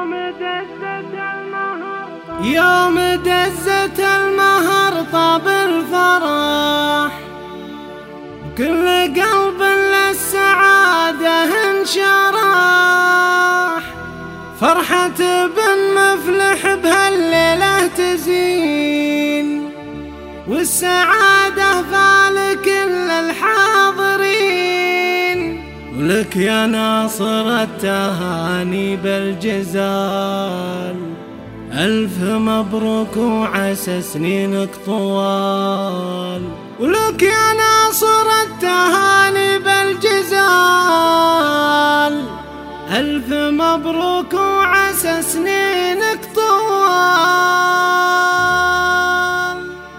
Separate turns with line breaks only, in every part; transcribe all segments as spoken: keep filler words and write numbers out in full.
يوم دزت المهر طاب الفرح، كل قلب للسعادة انشرح. فرحة بن مفلح بهالليلة تزين، والسعادة فالكل الحاضرين. ولك يا ناصر التهاني بالجزال، ألف مبروك وعسى سنينك طوال. ولك يا ناصر التهاني بالجزال، ألف مبروك وعسى سنينك طوال.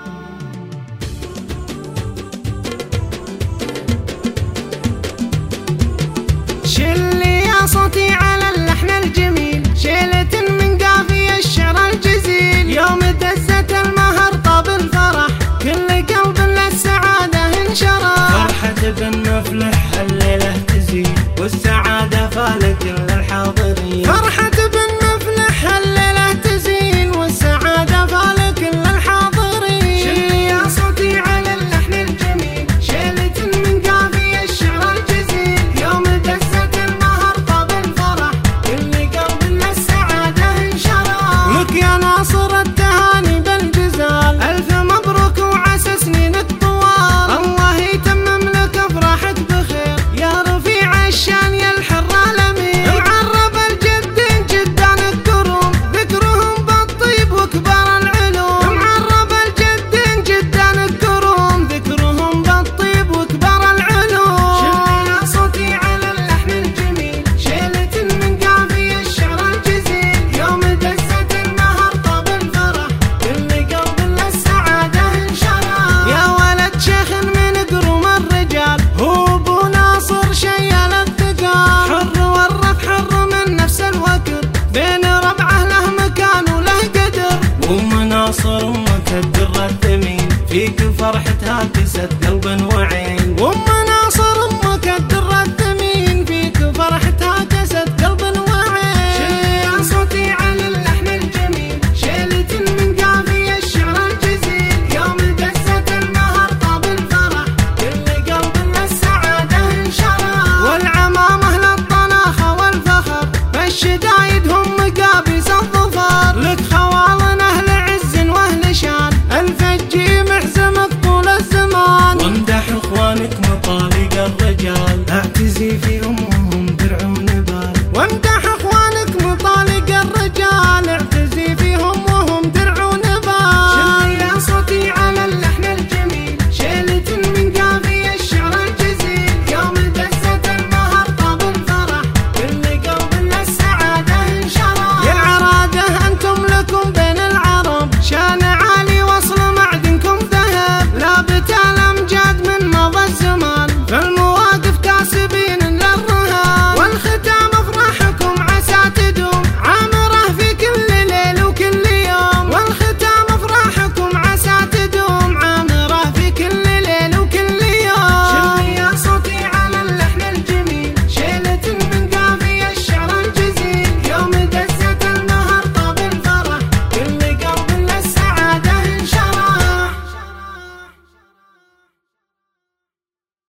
شلي يا صوتي على اللحن الجميل، شيلة من قافية الشعر الجزيل. يوم دزت المهر طاب الفرح، كل قلب للسعادة انشرح. فرحة بن مفلح هالليلة تزين، والسعادة فالكل الحاضرين. فرحة بن مفلح هالليلة تزين، والسعادة فالكل الحاضرين. شلي يا صوتي على اللحن الجميل، شيلة من قافية الشعر الجزيل. يوم دزت المهر طاب الفرح، كل قلب للسعادة انشرح. ولك يا ناصر التهاني بالجزال، ألف مبروك وعسى سنينك طوال. الله يتمم لك أفراحك بخير، يا رفيع الشان يا الحر الأمير. معرب الجدين جدان الكروم، ذكرهم بالطيب وكبار العلوم. معرب الجدين جدان الكروم، ذكرهم بالطيب وكبار العلوم. شلي يا صوتي على اللحن الجميل، شيلة من قافية الشعر الجزيل. يوم دزت المهر طاب الفرح، كل قلب للسعادة انشرح. يا ولد شيخ من قروم الرجال، هو ابو ناصر شيال الثقال. حر والرف حر من نفس الوكر، بين ربعه له مكان وله قدر. ام ناصر امك الدر الثمين، فيك فرحتها تسد